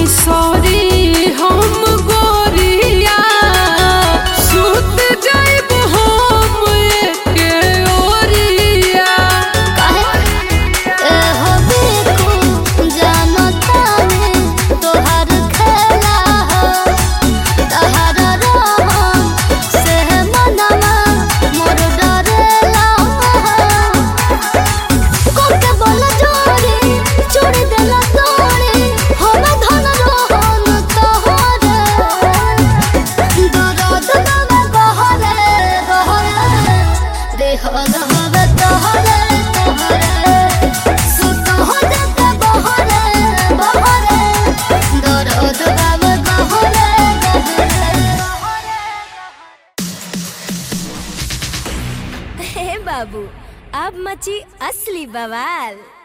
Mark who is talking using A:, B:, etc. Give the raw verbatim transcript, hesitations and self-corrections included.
A: Sorry हम गोरिया सुत जाइब हम एके ओरिया।
B: ए हो बिल्कुल जानता है तोहर खेला हो तहर रहम से मनवा मोर डरेला कोके बोल जोड़ी चूड़ी देला तोड़ी हम धन रोहन तोहरे दर्द नवे बहरे बहरे देहल हवे तोहरे तोहरे सुत हो जाते बहरे बहरे दर्द नवे बहरे बहरे।
C: हे बाबू अब मची असली बवाल।